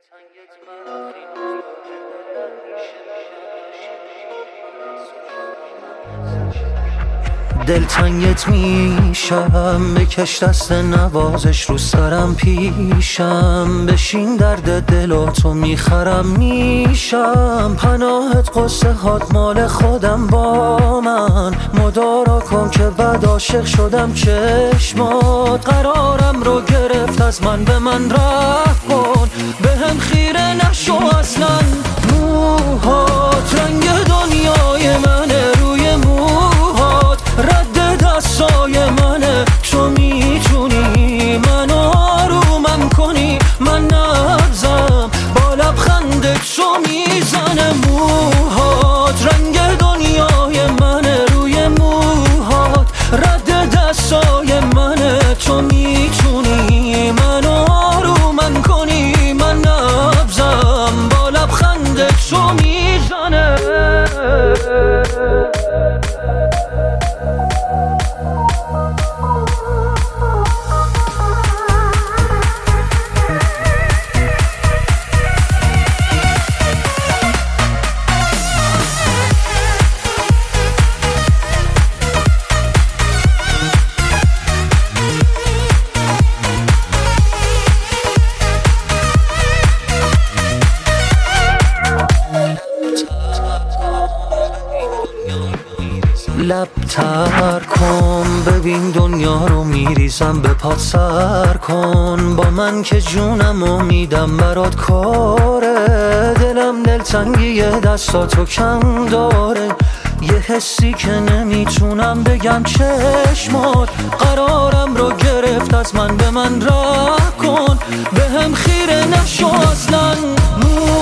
دلتنگت میشم، بکش دست نوازش رو سرم پیشم، بشین درد دل و تو میخرم میشم، پناهت قصه هات مال خودم با من، مدارا کن که بعد عاشق شدم چشمات، قرارم رو گرفت از من به من رحم کن، بهم خیره نشو اصلا، موهات رنگ دنیای منه، روی موهات رد دستای منه، تو میتونی منو آرومم کنی، من نبزم با لبخندت تو میزنه، موهات رنگ دنیای منه، روی موهات رد دستای منه، تو میتونی منو آرومم کنی، من نبزم با لبخندت تو میزنه. لب تر کن ببین دنیا رو میریزم، به پات سر کن با من که جونم و میدم برات کاره، دلم دلتنگی دستاتو کم داره، یه حسی که نمیتونم بگم چشمات، قرارم رو گرفت از من به من رحم کن، بهم خیره نشو اصلا.